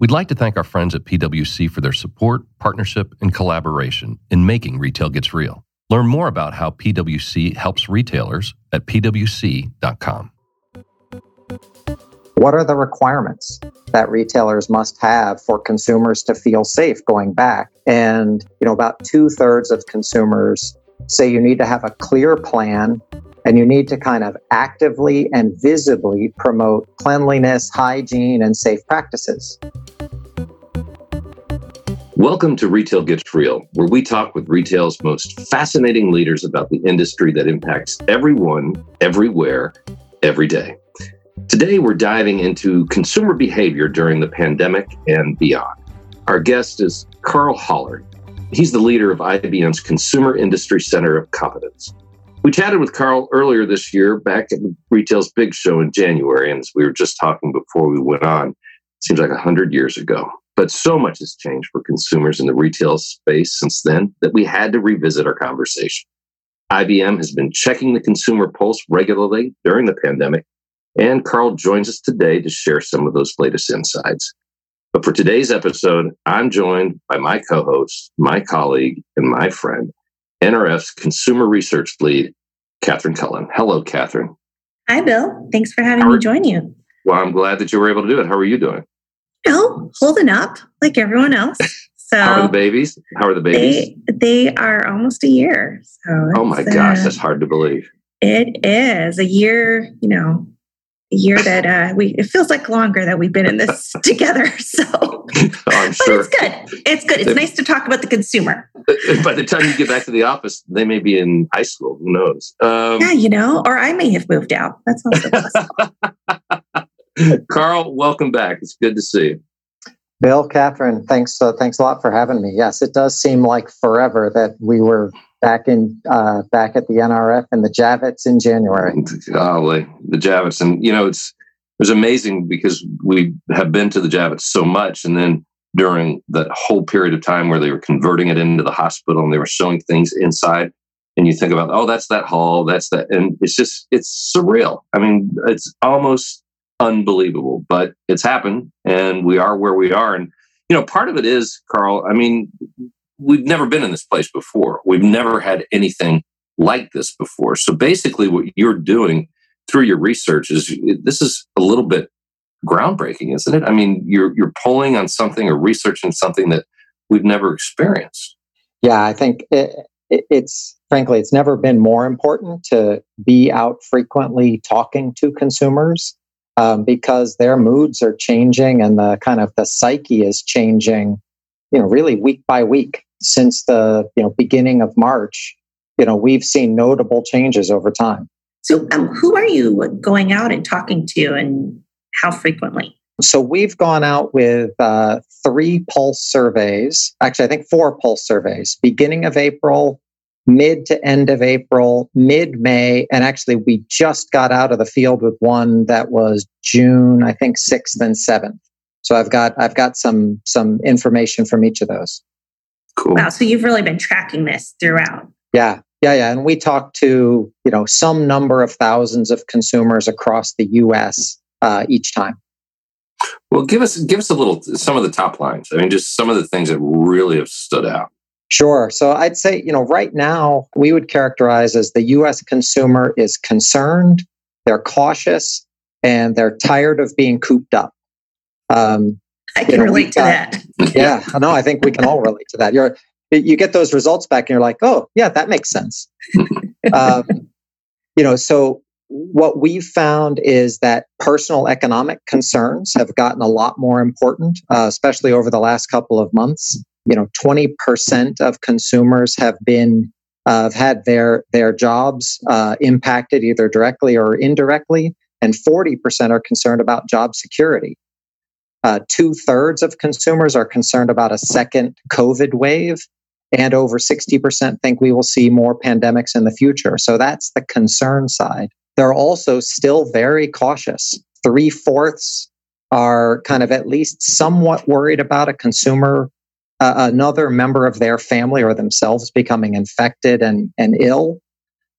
We'd like to thank our friends at PwC for their support, partnership, and collaboration in making Retail Gets Real. Learn more about how PwC helps retailers at pwc.com. What are the requirements that retailers must have for consumers to feel safe going back? And, about 2/3 of consumers say you need to have a clear plan and you need to kind of actively and visibly promote cleanliness, hygiene, and safe practices. Welcome to Retail Gets Real, where we talk with retail's most fascinating leaders about the industry that impacts everyone, everywhere, every day. Today, we're diving into consumer behavior during the pandemic and beyond. Our guest is Carl Hollard. He's the leader of IBM's Consumer Industry Center of Competence. We chatted with Carl earlier this year back at Retail's Big Show in January, and as we were just talking before we went on, it seems like 100 years ago. But so much has changed for consumers in the retail space since then that we had to revisit our conversation. IBM has been checking the consumer pulse regularly during the pandemic, and Carl joins us today to share some of those latest insights. But for today's episode, I'm joined by my co-host, my colleague, and my friend, NRF's Consumer Research Lead, Catherine Cullen. Hello, Catherine. Hi, Bill. Thanks for having me join you. Well, I'm glad that you were able to do it. How are you doing? Holding up like everyone else. So How are the babies? They are almost a year. So oh my gosh, that's hard to believe. It is a year, a year that it feels like longer that we've been in this together. So, I'm sure. But it's good. It's good. It's nice to talk about the consumer. By the time you get back to the office, they may be in high school. Who knows? Or I may have moved out. That's also possible. Carl, welcome back. It's good to see you. Bill, Catherine, thanks a lot for having me. Yes, it does seem like forever that we were back at the NRF and the Javits in January. Golly, the Javits. And, it was amazing because we have been to the Javits so much. And then during that whole period of time where they were converting it into the hospital and they were showing things inside, and you think about, that's that hall, that's that. And it's surreal. I mean, it's almost unbelievable, but it's happened and we are where we are. And, part of it is, Carl, I mean, we've never been in this place before. We've never had anything like this before. So basically what you're doing through your research this is a little bit groundbreaking, isn't it? I mean, you're pulling on something or researching something that we've never experienced. Yeah, I think it's frankly, it's never been more important to be out frequently talking to consumers. Because their moods are changing and the psyche is changing, really week by week since the beginning of March. We've seen notable changes over time. So, who are you going out and talking to, and how frequently? So we've gone out with 3 pulse surveys. Actually, I think 4 pulse surveys. Beginning of April, mid to end of April, mid-May, and actually we just got out of the field with one that was June, I think 6th and 7th. So I've got some information from each of those. Cool. Wow, so you've really been tracking this throughout. Yeah. And we talked to, some number of thousands of consumers across the US each time. Well, give us some of the top lines. I mean, just some of the things that really have stood out. Sure. So I'd say, right now we would characterize as the U.S. consumer is concerned, they're cautious, and they're tired of being cooped up. I can relate to that. Yeah, no, I think we can all relate to that. You get those results back and you're like, oh, yeah, that makes sense. So what we've found is that personal economic concerns have gotten a lot more important, especially over the last couple of months. 20% of consumers have had their jobs impacted either directly or indirectly, and 40% are concerned about job security. 2/3 of consumers are concerned about a second COVID wave, and over 60% think we will see more pandemics in the future. So that's the concern side. They're also still very cautious. 3/4 are kind of at least somewhat worried about a consumer, another member of their family or themselves becoming infected and ill.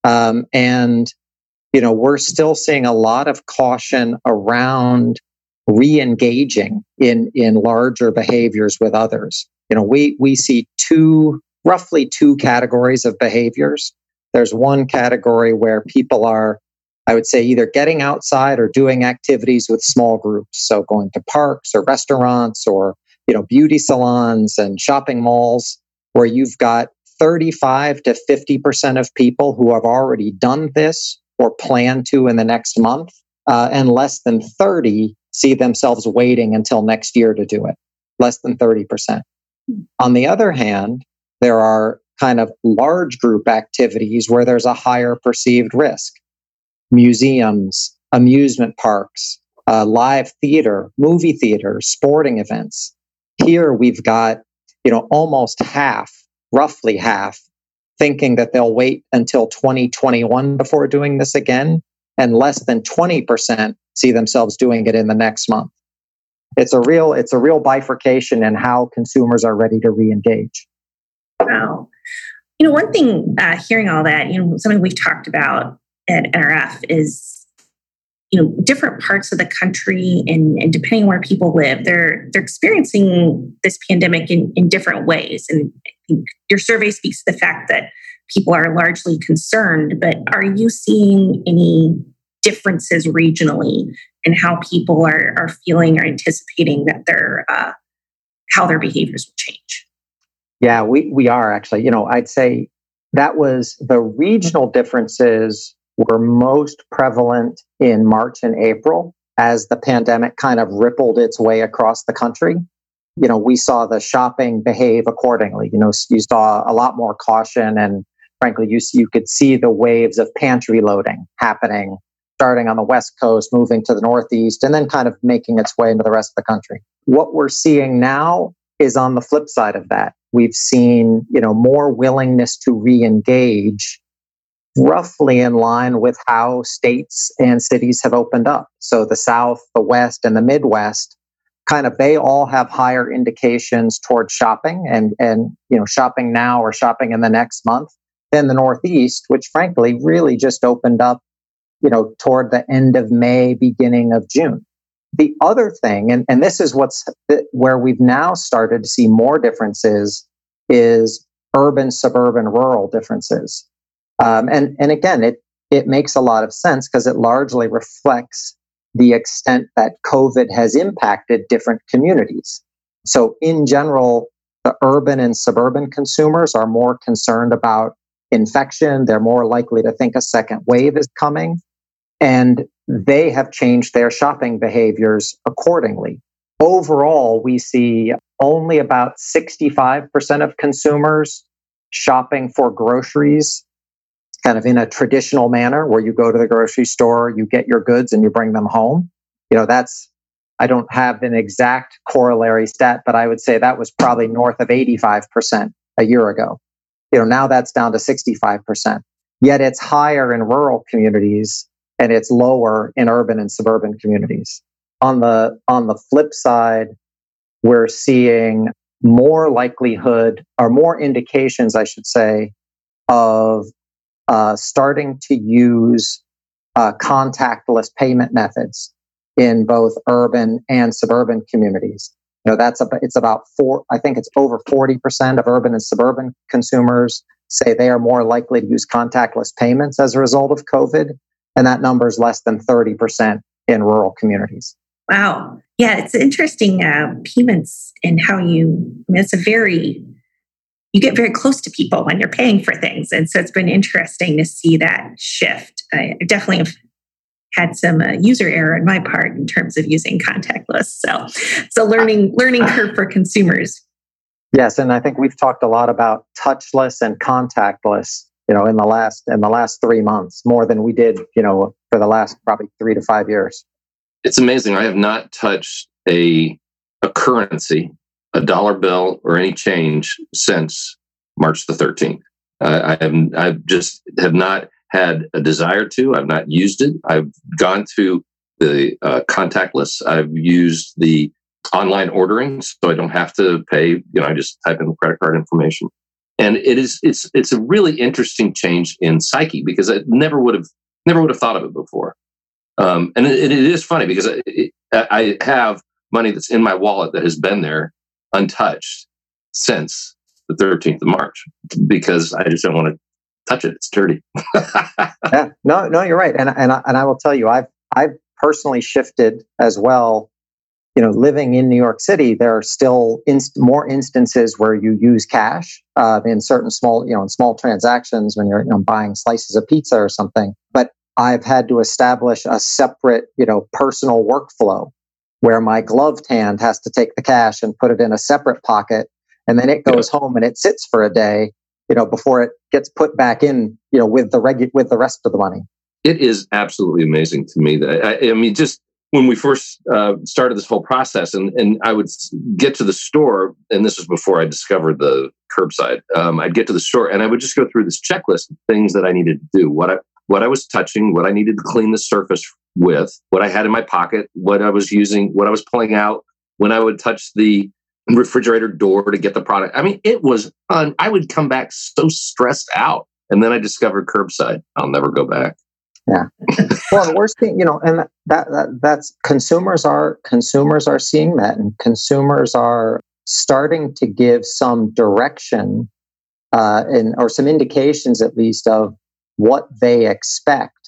And we're still seeing a lot of caution around re-engaging in larger behaviors with others. We see roughly two categories of behaviors. There's one category where people are, I would say, either getting outside or doing activities with small groups. So going to parks or restaurants or, beauty salons and shopping malls, where you've got 35 to 50% of people who have already done this or plan to in the next month, and less than 30 see themselves waiting until next year to do it. Less than 30%. On the other hand, there are kind of large group activities where there's a higher perceived risk. Museums, amusement parks, live theater, movie theaters, sporting events. Here we've got, almost half, roughly half, thinking that they'll wait until 2021 before doing this again, and less than 20% see themselves doing it in the next month. It's a real bifurcation in how consumers are ready to re-engage. Wow. One thing, hearing all that, something we've talked about at NRF is, different parts of the country and depending where people live, they're experiencing this pandemic in different ways. And I think your survey speaks to the fact that people are largely concerned, but are you seeing any differences regionally in how people are feeling or anticipating that how their behaviors will change? Yeah, we are actually. I'd say that was the regional differences were most prevalent in March and April as the pandemic kind of rippled its way across the country. We saw the shopping behave accordingly. You saw a lot more caution, and frankly, you could see the waves of pantry loading happening, starting on the West Coast, moving to the Northeast, and then kind of making its way into the rest of the country. What we're seeing now is on the flip side of that. We've seen, more willingness to re-engage, roughly in line with how states and cities have opened up. So the South, the West, and the Midwest, they all have higher indications towards shopping and shopping now or shopping in the next month than the Northeast, which frankly really just opened up, toward the end of May, beginning of June. The other thing, and this is where we've now started to see more differences, is urban, suburban, rural differences. And again, it makes a lot of sense because it largely reflects the extent that COVID has impacted different communities. So in general, the urban and suburban consumers are more concerned about infection. They're more likely to think a second wave is coming. And they have changed their shopping behaviors accordingly. Overall, we see only about 65% of consumers shopping for groceries kind of in a traditional manner where you go to the grocery store, you get your goods and you bring them home. I don't have an exact corollary stat, but I would say that was probably north of 85% a year ago. Now that's down to 65%. Yet it's higher in rural communities and it's lower in urban and suburban communities. On the flip side, we're seeing more likelihood or more indications, I should say, of starting to use contactless payment methods in both urban and suburban communities. It's about I think it's over 40% of urban and suburban consumers say they are more likely to use contactless payments as a result of COVID. And that number is less than 30% in rural communities. Wow. Yeah, it's interesting payments and how you get very close to people when you're paying for things. And so it's been interesting to see that shift. I definitely have had some user error on my part in terms of using contactless. So learning curve for consumers. Yes, and I think we've talked a lot about touchless and contactless, in the last 3 months, more than we did, for the last probably 3 to 5 years. It's amazing. I have not touched a currency, a dollar bill, or any change since March the 13th. I just have not had a desire to. I've not used it. I've gone to the contactless. I've used the online ordering, so I don't have to pay. I just type in the credit card information, and it's a really interesting change in psyche because I never would have thought of it before. And it is funny because I have money that's in my wallet that has been there untouched since the 13th of March because I just don't want to touch it. It's dirty. Yeah, no, you're right. And I will tell you, I've personally shifted as well. Living in New York City, there are still more instances where you use cash in certain small transactions when you're buying slices of pizza or something. But I've had to establish a separate, personal workflow where my gloved hand has to take the cash and put it in a separate pocket, and then it goes home and it sits for a day, before it gets put back in, with the rest of the money. It is absolutely amazing to me that I mean, just when we first started this whole process, and I would get to the store, and this was before I discovered the curbside. I'd get to the store and I would just go through this checklist of things that I needed to do, what I was touching, what I needed to clean the surface with, what I had in my pocket, what I was using, what I was pulling out, when I would touch the refrigerator door to get the product. I mean, it was fun. I would come back so stressed out. And then I discovered curbside. I'll never go back. Yeah. Well, the worst thing, and that's consumers are seeing that, and consumers are starting to give some direction or some indications, at least, of what they expect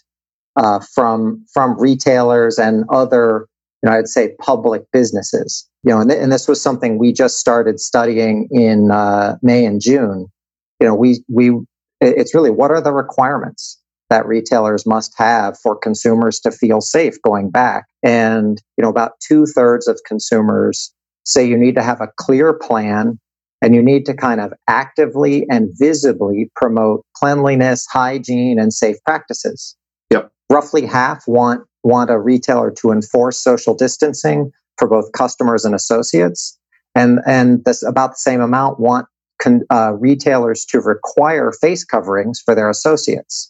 from retailers and other, I'd say, public businesses. And this was something we just started studying in May and June. It's really, what are the requirements that retailers must have for consumers to feel safe going back? And, about 2/3 of consumers say you need to have a clear plan, and you need to kind of actively and visibly promote cleanliness, hygiene, and safe practices. Yep. Roughly half want a retailer to enforce social distancing for both customers and associates. And this about the same amount want retailers to require face coverings for their associates.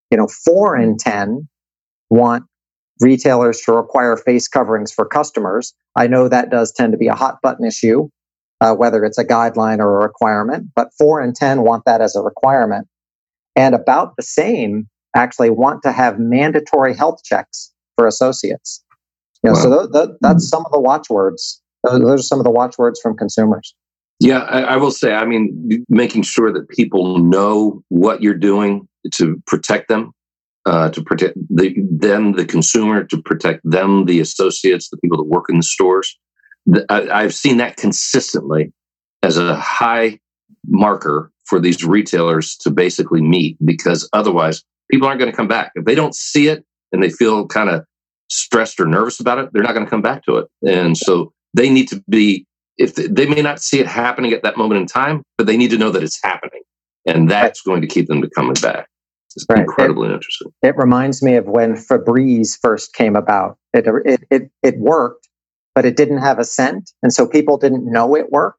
4 in 10 want retailers to require face coverings for customers. I know that does tend to be a hot button issue, whether it's a guideline or a requirement, but 4 in 10 want that as a requirement. And about the same actually want to have mandatory health checks for associates. Wow. So that's some of the watchwords. Those are some of the watchwords from consumers. Yeah, I will say, I mean, making sure that people know what you're doing to protect them, to protect the consumer, to protect them, the associates, the people that work in the stores. I've seen that consistently as a high marker for these retailers to basically meet, because otherwise people aren't going to come back. If they don't see it and they feel kind of stressed or nervous about it, they're not going to come back to it. And so they need to be, if they may not see it happening at that moment in time, but they need to know that it's happening. And that's going to keep them to coming back. It's incredibly interesting. It reminds me of when Febreze first came about. It worked, but it didn't have a scent. And so people didn't know it worked.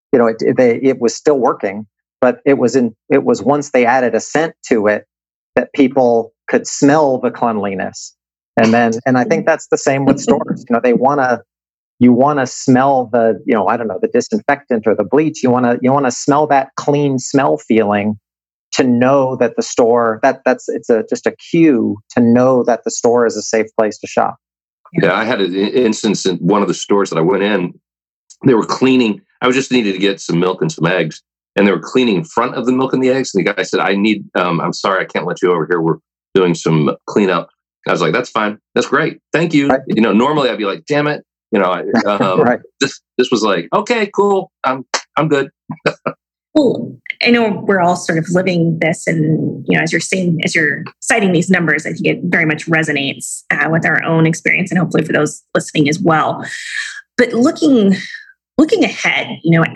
It was still working, but it was once they added a scent to it that people could smell the cleanliness. And I think that's the same with stores. You want to smell the, the disinfectant or the bleach. You want to smell that clean smell feeling to know that the store, just a cue to know that the store is a safe place to shop. Yeah, I had an instance in one of the stores that I went in. They were cleaning. I was just needed to get some milk and some eggs, and they were cleaning in front of the milk and the eggs. And the guy said, I'm sorry, I can't let you over here. We're doing some cleanup. I was like, that's fine. That's great. Thank you. Right. Normally I'd be like, damn it. Right. This was like, okay, cool. I'm good. Well, I know we're all sort of living this, and as you're citing these numbers, I think it very much resonates with our own experience, and hopefully for those listening as well. But looking ahead,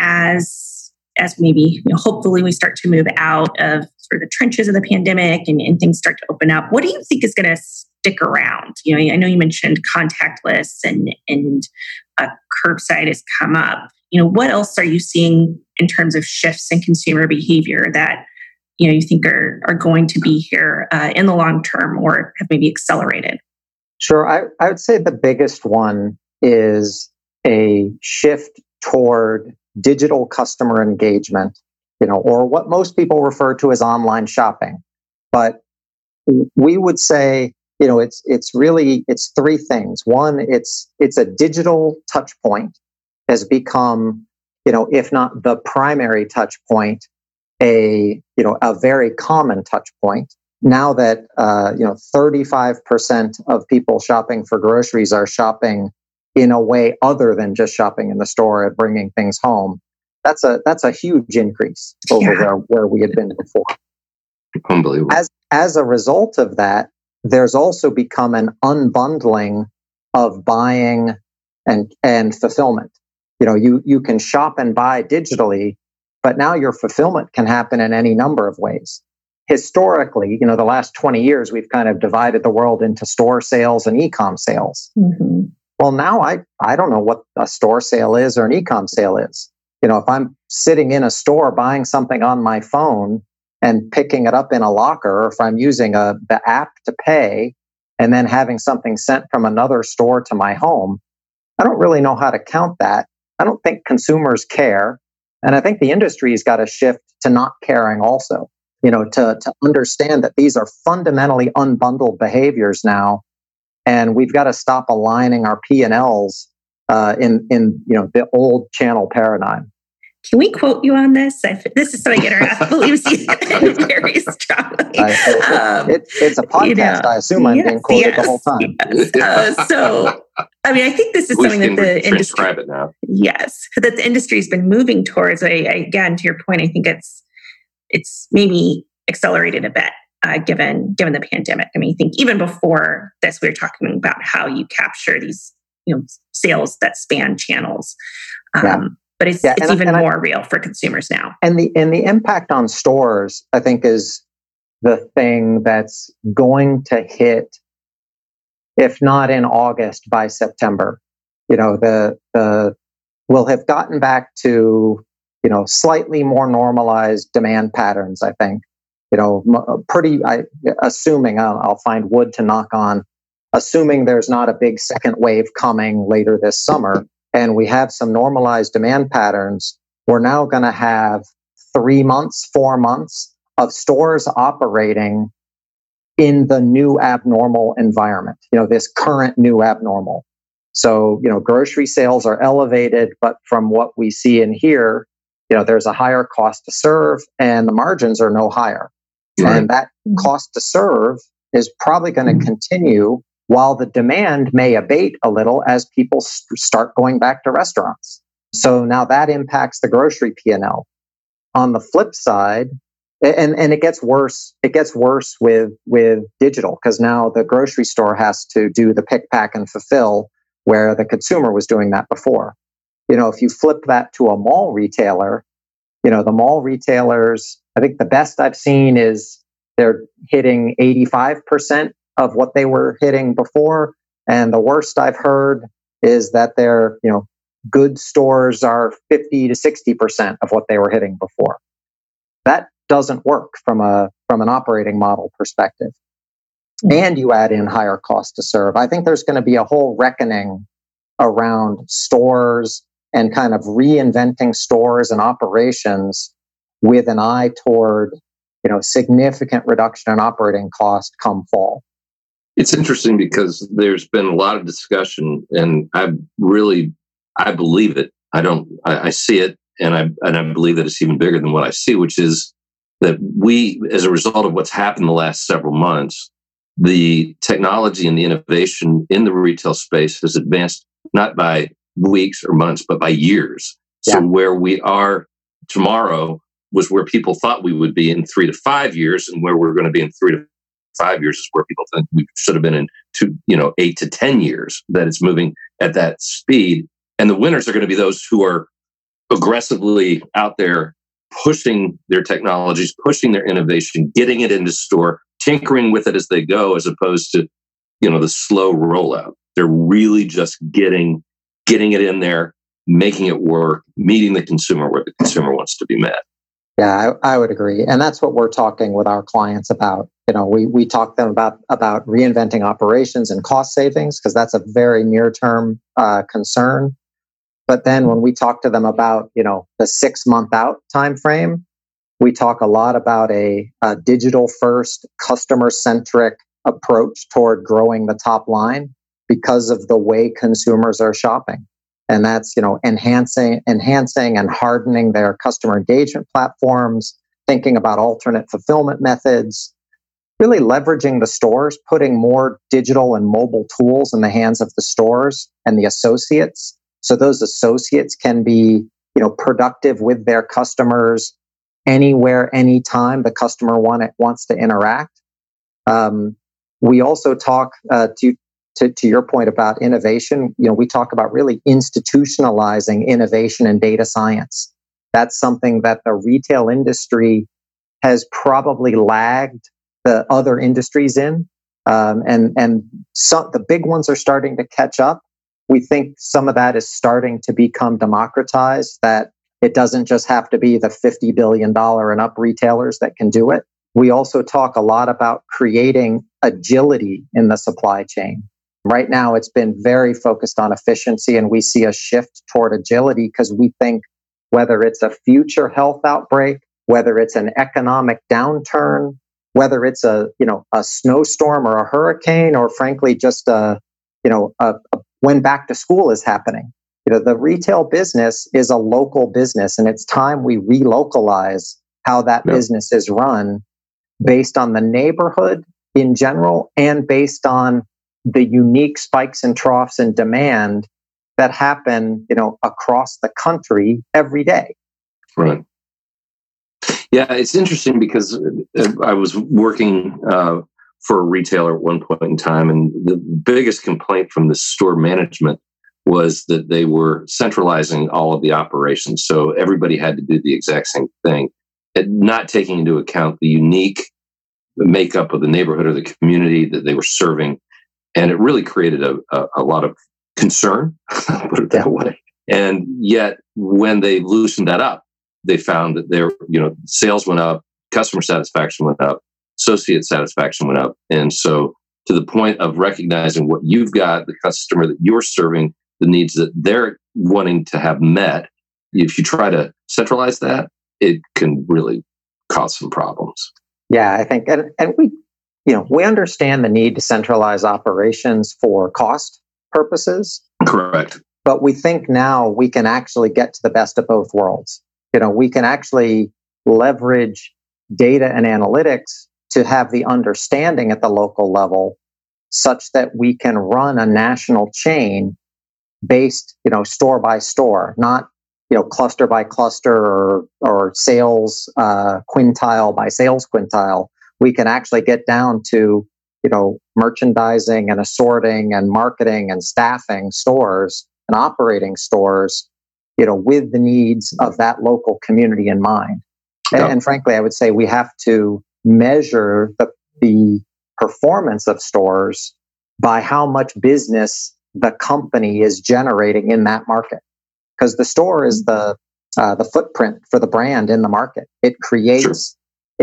as maybe hopefully we start to move out of sort of the trenches of the pandemic and things start to open up, what do you think is going to stick around? I know you mentioned contactless and curbside has come up. What else are you seeing in terms of shifts in consumer behavior that you think are going to be here in the long term or have maybe accelerated? Sure, I would say the biggest one is a shift toward digital customer engagement, or what most people refer to as online shopping. But we would say, it's three things. One, it's a digital touch point has become, if not the primary touch point, a very common touch point. Now that 35% of people shopping for groceries are shopping in a way other than just shopping in the store and bringing things home, that's a huge increase over where we had been before. Unbelievable. As a result of that, there's also become an unbundling of buying and fulfillment. You can shop and buy digitally, but now your fulfillment can happen in any number of ways. Historically, the last 20 years, we've kind of divided the world into store sales and e-com sales. Mm-hmm. Well, now I don't know what a store sale is or an e-com sale is. If I'm sitting in a store buying something on my phone and picking it up in a locker, or if I'm using the app to pay and then having something sent from another store to my home, I don't really know how to count that. I don't think consumers care. And I think the industry's got to shift to not caring also, to understand that these are fundamentally unbundled behaviors now. And we've got to stop aligning our P&Ls in the old channel paradigm. Can we quote you on this? This is something NRF believes you very strongly. It's a podcast. I assume I'm being quoted the whole time. Yes. So, I think this is something that the industry. Transcribe it now. Yes, that the industry has been moving towards. Again, to your point, I think it's maybe accelerated a bit given the pandemic. I think even before this, we were talking about how you capture these sales that span channels. But it's even more real for consumers now. And the impact on stores, I think, is the thing that's going to hit, if not in August, by September. We'll have gotten back to slightly more normalized demand patterns. I think assuming I'll find wood to knock on, assuming there's not a big second wave coming later this summer. And we have some normalized demand patterns, we're now going to have 3 months, 4 months of stores operating in the new abnormal environment, this current new abnormal. So, grocery sales are elevated, but from what we see and hear, there's a higher cost to serve and the margins are no higher. Right. And that cost to serve is probably going to continue while the demand may abate a little as people start going back to restaurants. So now that impacts the grocery P&L. On the flip side, and it gets worse. It gets worse with digital, because now the grocery store has to do the pick, pack, and fulfill, where the consumer was doing that before. If you flip that to a mall retailer, the mall retailers, I think the best I've seen is they're hitting 85% of what they were hitting before. And the worst I've heard is that their, good stores are 50 to 60% of what they were hitting before. That doesn't work from an operating model perspective. And you add in higher cost to serve. I think there's going to be a whole reckoning around stores and kind of reinventing stores and operations with an eye toward, significant reduction in operating cost come fall. It's interesting because there's been a lot of discussion, and I believe it. I see it, and I believe that it's even bigger than what I see, which is that we, as a result of what's happened the last several months, the technology and the innovation in the retail space has advanced not by weeks or months, but by years. Yeah. So where we are tomorrow was where people thought we would be in 3 to 5 years, and where we're going to be in 3 to 5 years is where people think we should have been in 8 to 10 years, that it's moving at that speed. And the winners are going to be those who are aggressively out there pushing their technologies, pushing their innovation, getting it into store, tinkering with it as they go, as opposed to, the slow rollout. They're really just getting it in there, making it work, meeting the consumer where the consumer wants to be met. Yeah, I would agree. And that's what we're talking with our clients about. We talk to them about reinventing operations and cost savings, because that's a very near-term concern. But then when we talk to them about, the 6-month out time frame, we talk a lot about a digital-first, customer-centric, approach toward growing the top line because of the way consumers are shopping. And that's, enhancing and hardening their customer engagement platforms, thinking about alternate fulfillment methods, really leveraging the stores, putting more digital and mobile tools in the hands of the stores and the associates. So those associates can be, productive with their customers anywhere, anytime the customer wants to interact. We also talk to your point about innovation. We talk about really institutionalizing innovation and data science. That's something that the retail industry has probably lagged the other industries in, and some the big ones are starting to catch up. We think some of that is starting to become democratized, that it doesn't just have to be the $50 billion and up retailers that can do it. We also talk a lot about creating agility in the supply chain. Right now, it's been very focused on efficiency, and we see a shift toward agility because we think whether it's a future health outbreak, whether it's an economic downturn, whether it's a snowstorm or a hurricane, or frankly just when back to school is happening. The retail business is a local business, and it's time we relocalize how that business is run based on the neighborhood in general and based on the unique spikes and troughs in demand that happen, across the country every day. Right. Yeah, it's interesting because I was working for a retailer at one point in time, and the biggest complaint from the store management was that they were centralizing all of the operations. So everybody had to do the exact same thing, and not taking into account the unique makeup of the neighborhood or the community that they were serving. And it really created a lot of concern, put it that way. And yet, when they loosened that up, they found that their sales went up, customer satisfaction went up, associate satisfaction went up. And so, to the point of recognizing what you've got, the customer that you're serving, the needs that they're wanting to have met, if you try to centralize that, it can really cause some problems. Yeah, I think, and we understand the need to centralize operations for cost purposes. Correct. But we think now we can actually get to the best of both worlds. We can actually leverage data and analytics to have the understanding at the local level such that we can run a national chain based, store by store, not, cluster by cluster or sales quintile by sales quintile. We can actually get down to, merchandising and assorting and marketing and staffing stores and operating stores, with the needs of that local community in mind. And frankly, I would say we have to measure the performance of stores by how much business the company is generating in that market. Because the store is the footprint for the brand in the market. It creates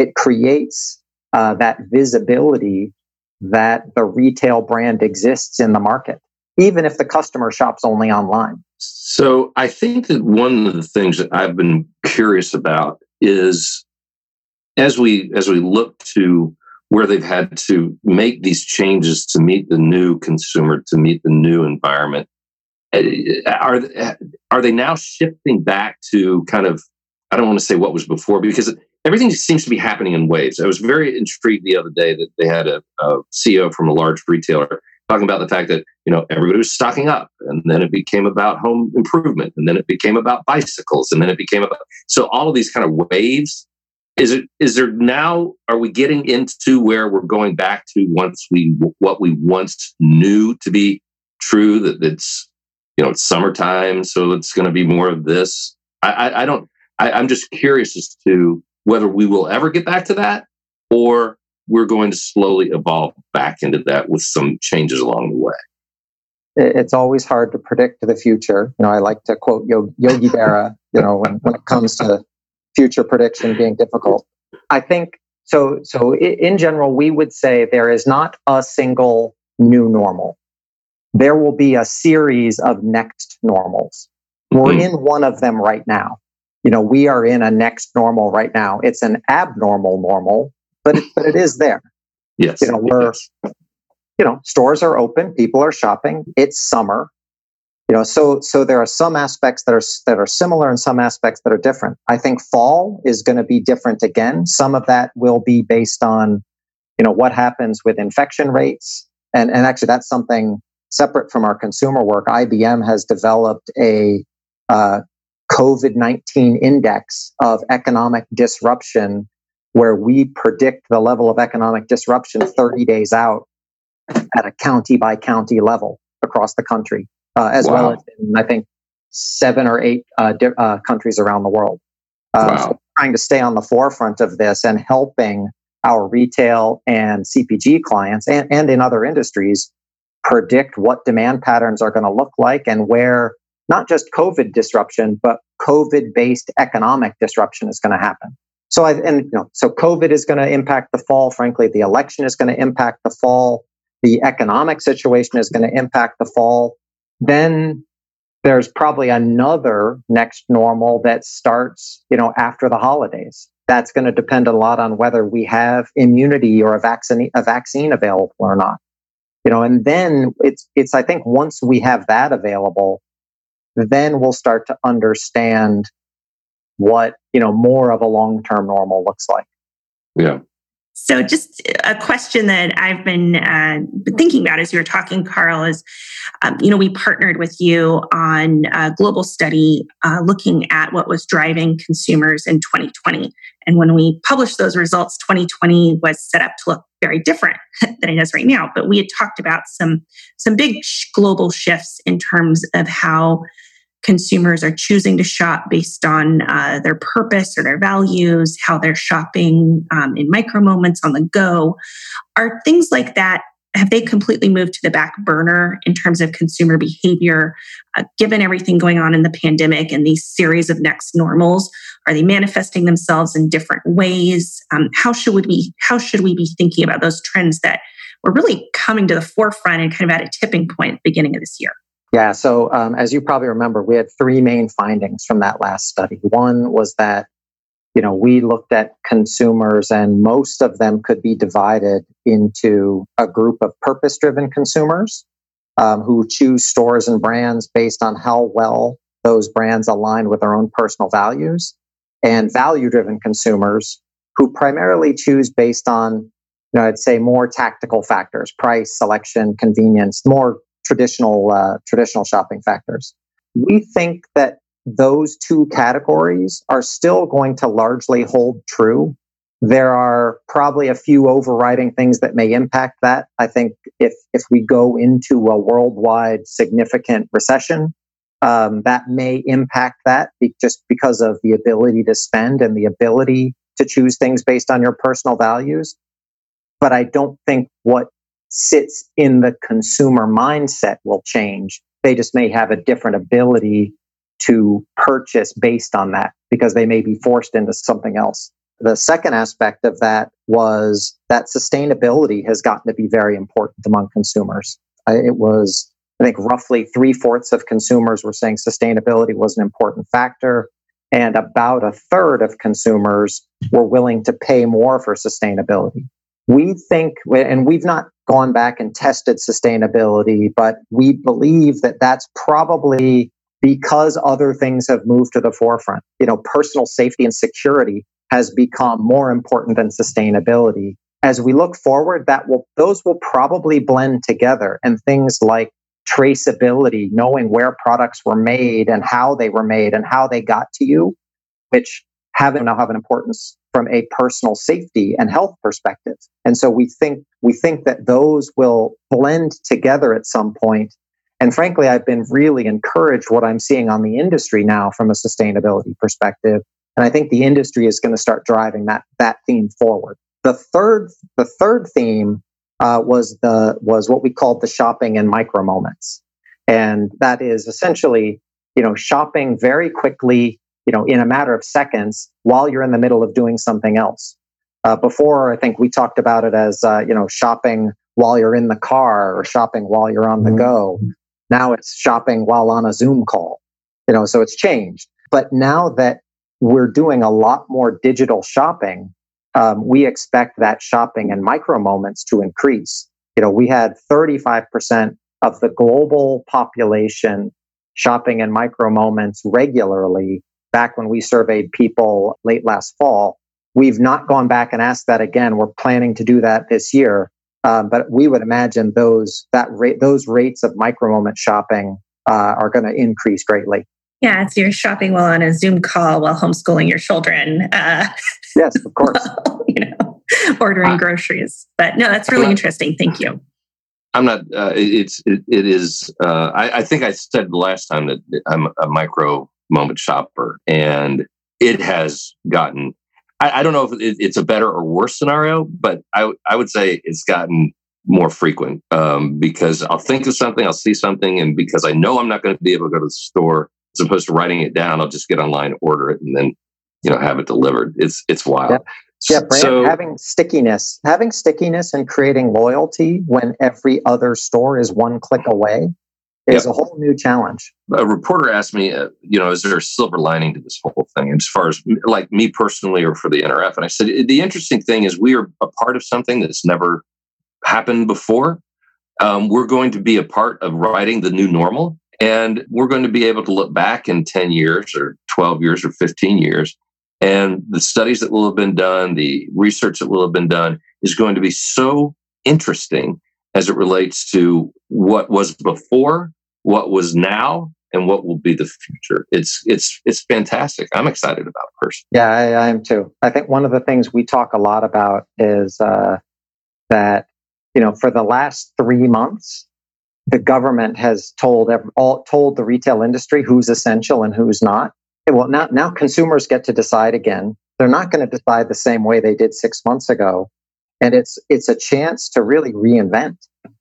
that visibility that the retail brand exists in the market, even if the customer shops only online. So I think that one of the things that I've been curious about is as we look to where they've had to make these changes to meet the new consumer, to meet the new environment, are they now shifting back to kind of, I don't want to say what was before, because everything seems to be happening in waves. I was very intrigued the other day that they had a CEO from a large retailer talking about the fact that, everybody was stocking up, and then it became about home improvement, and then it became about bicycles, and then it became about, so all of these kind of waves. Is there now, are we getting into where we're going back to what we once knew to be true, that it's, it's summertime, so it's going to be more of this? I'm just curious as to whether we will ever get back to that, or we're going to slowly evolve back into that with some changes along the way. It's always hard to predict the future. I like to quote Yogi Berra, when it comes to future prediction being difficult. I think, so in general, we would say there is not a single new normal. There will be a series of next normals. We're in one of them right now. We are in a next normal right now. It's an abnormal normal, but it is there. Yes. Stores are open, people are shopping. It's summer. So there are some aspects that are similar and some aspects that are different. I think fall is going to be different again. Some of that will be based on, what happens with infection rates. And actually that's something separate from our consumer work. IBM has developed a COVID-19 index of economic disruption where we predict the level of economic disruption 30 days out at a county by county level across the country, as well as in, I think, 7 or 8 countries around the world. So trying to stay on the forefront of this and helping our retail and CPG clients and in other industries predict what demand patterns are going to look like and where not just COVID disruption, but COVID-based economic disruption is going to happen. So COVID is going to impact the fall. Frankly, the election is going to impact the fall. The economic situation is going to impact the fall. Then there's probably another next normal that starts, after the holidays. That's going to depend a lot on whether we have immunity or a vaccine available or not. And then it's I think once we have that available, then we'll start to understand what, more of a long-term normal looks like. Yeah. So just a question that I've been thinking about as you were talking, Carl, is, we partnered with you on a global study looking at what was driving consumers in 2020. And when we published those results, 2020 was set up to look very different than it is right now. But we had talked about some big global shifts in terms of how consumers are choosing to shop based on their purpose or their values, how they're shopping in micro moments on the go. Are things like that, have they completely moved to the back burner in terms of consumer behavior, given everything going on in the pandemic and these series of next normals? Are they manifesting themselves in different ways? How should we be thinking about those trends that were really coming to the forefront and kind of at a tipping point at the beginning of this year? Yeah, so as you probably remember, we had 3 main findings from that last study. One was that, we looked at consumers and most of them could be divided into a group of purpose-driven consumers who choose stores and brands based on how well those brands align with their own personal values, and value-driven consumers who primarily choose based on, I'd say more tactical factors, price, selection, convenience, more traditional shopping factors. We think that those 2 categories are still going to largely hold true. There are probably a few overriding things that may impact that. I think if we go into a worldwide significant recession, that may impact that just because of the ability to spend and the ability to choose things based on your personal values. But I don't think what sits in the consumer mindset will change. They just may have a different ability to purchase based on that because they may be forced into something else. The second aspect of that was that sustainability has gotten to be very important among consumers. It was, I think, roughly 3/4 of consumers were saying sustainability was an important factor, and about 1/3 of consumers were willing to pay more for sustainability. We think, and we've not gone back and tested sustainability, but we believe that that's probably because other things have moved to the forefront. Personal safety and security has become more important than sustainability. As we look forward, those will probably blend together, and things like traceability, knowing where products were made and how they were made and how they got to you, which now have an importance from a personal safety and health perspective. And so we think that those will blend together at some point. And frankly, I've been really encouraged what I'm seeing on the industry now from a sustainability perspective. And I think the industry is going to start driving that theme forward. The third theme was what we called the shopping in micro moments. And that is essentially, shopping very quickly, in a matter of seconds while you're in the middle of doing something else. Before, I think we talked about it as, shopping while you're in the car or shopping while you're on the go. Now it's shopping while on a Zoom call, so it's changed. But now that we're doing a lot more digital shopping, we expect that shopping and micro moments to increase. We had 35% of the global population shopping in micro moments regularly back when we surveyed people late last fall. We've not gone back and asked that again. We're planning to do that this year. But we would imagine those rates of micro moment shopping are going to increase greatly. Yeah, it's you're shopping while on a Zoom call while homeschooling your children. Yes, of course. Ordering groceries. But no, that's really interesting. Thank you. I'm not. It is. I think I said the last time that I'm a micro moment shopper, and it has gotten. I don't know if it's a better or worse scenario, but I would say it's gotten more frequent because I'll think of something, I'll see something, and because I know I'm not going to be able to go to the store, as opposed to writing it down, I'll just get online, order it, and then have it delivered. It's wild. Yeah, Brand, so having stickiness and creating loyalty when every other store is one click away is a whole new challenge. A reporter asked me, is there a silver lining to this whole thing as far as like me personally or for the NRF? And I said, the interesting thing is we are a part of something that's never happened before. We're going to be a part of writing the new normal, and we're going to be able to look back in 10 years or 12 years or 15 years. And the studies that will have been done, the research that will have been done is going to be so interesting as it relates to what was before, what was now, and what will be the future. It's fantastic. I'm excited about it personally. Yeah, I am too. I think one of the things we talk a lot about is that, for the last 3 months, the government has told the retail industry who's essential and who's not. Well, now consumers get to decide again. They're not going to decide the same way they did 6 months ago. And it's a chance to really reinvent,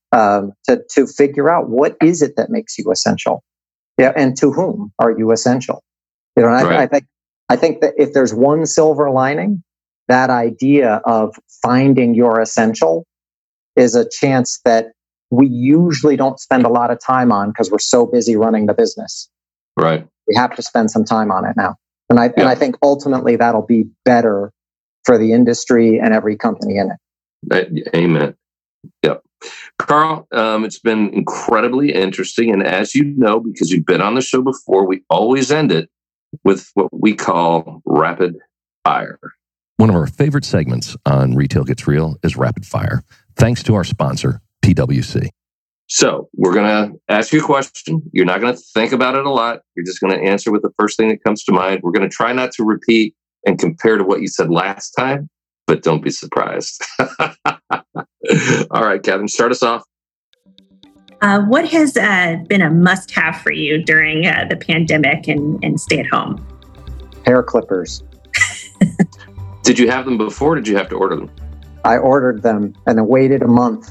to figure out what is it that makes you essential, and to whom are you essential. Right. I think that if there's one silver lining, that idea of finding your essential is a chance that we usually don't spend a lot of time on because we're so busy running the business. Right. We have to spend some time on it now. And I think ultimately that'll be better for the industry and every company in it. Amen. Yep. Carl, it's been incredibly interesting. And as you know, because you've been on the show before, we always end it with what we call rapid fire. One of our favorite segments on Retail Gets Real is Rapid Fire, thanks to our sponsor, PwC. So we're going to ask you a question. You're not going to think about it a lot. You're just going to answer with the first thing that comes to mind. We're going to try not to repeat and compare to what you said last time, but don't be surprised. All right, Kevin, start us off. What has been a must-have for you during the pandemic and stay at home? Hair clippers. Did you have them before or did you have to order them? I ordered them and then waited a month.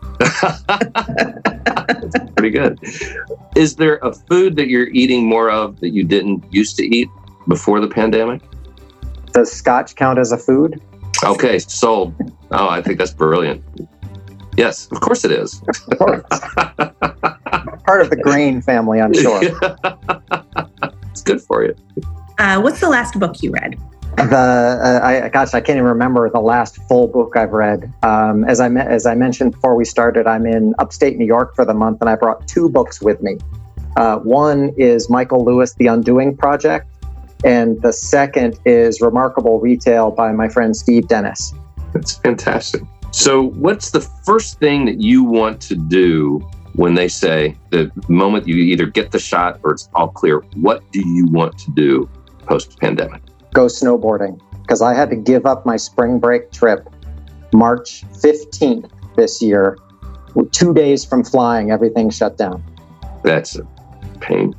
That's pretty good. Is there a food that you're eating more of that you didn't used to eat before the pandemic? Does scotch count as a food? Okay, sold. Oh, I think that's brilliant. Yes, of course it is. Of course. Part of the grain family, I'm sure. It's good for you. What's the last book you read? I can't even remember the last full book I've read. As I mentioned before we started, I'm in upstate New York for the month, and I brought 2 books with me. One is Michael Lewis, The Undoing Project, and the second is Remarkable Retail by my friend Steve Dennis. That's fantastic. So what's the first thing that you want to do when they say the moment you either get the shot or it's all clear? What do you want to do post-pandemic? Go snowboarding, because I had to give up my spring break trip March 15th this year. 2 days from flying, everything shut down. That's a pain.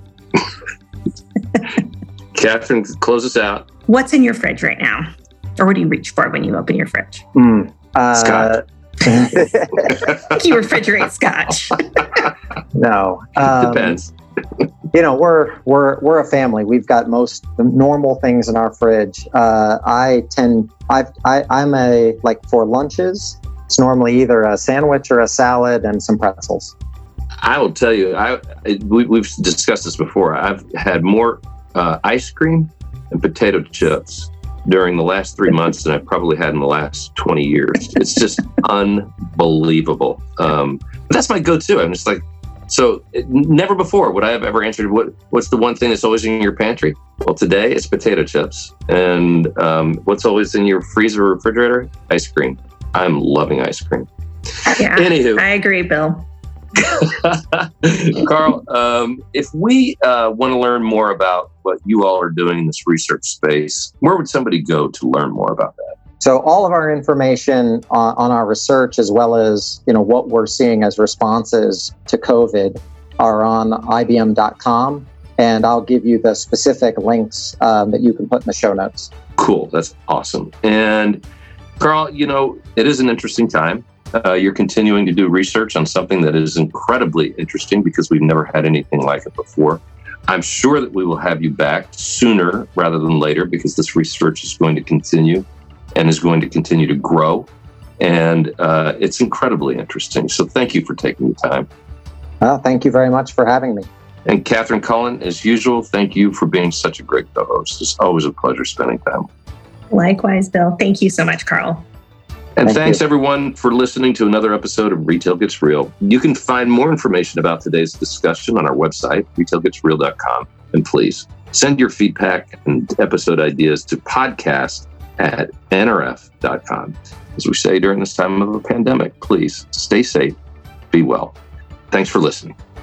Catherine, close us out. What's in your fridge right now? Or what do you reach for when you open your fridge? Scotch. You refrigerate scotch. No. Depends. We're a family. We've got most normal things in our fridge. I'm for lunches, it's normally either a sandwich or a salad and some pretzels. I will tell you, we've discussed this before. I've had more ice cream and potato chips during the last 3 months than I've probably had in the last 20 years. It's just unbelievable. That's my go-to. I'm just like, never before would I have ever answered, what's the one thing that's always in your pantry? Well, today it's potato chips. And what's always in your freezer or refrigerator? Ice cream. I'm loving ice cream. Yeah, Anywho. I agree, Bill. Carl, if we want to learn more about what you all are doing in this research space, where would somebody go to learn more about that? So all of our information on our research, as well as what we're seeing as responses to COVID, are on IBM.com, and I'll give you the specific links that you can put in the show notes. Cool, that's awesome. And Carl, it is an interesting time. You're continuing to do research on something that is incredibly interesting because we've never had anything like it before. I'm sure that we will have you back sooner rather than later because this research is going to continue and is going to continue to grow. And it's incredibly interesting. So thank you for taking the time. Thank you very much for having me. And Catherine Cullen, as usual, thank you for being such a great co-host. It's always a pleasure spending time. Likewise, Bill. Thank you so much, Carl. And thanks everyone for listening to another episode of Retail Gets Real. You can find more information about today's discussion on our website, retailgetsreal.com. And please send your feedback and episode ideas to podcast@nrf.com. As we say during this time of a pandemic, please stay safe, be well. Thanks for listening.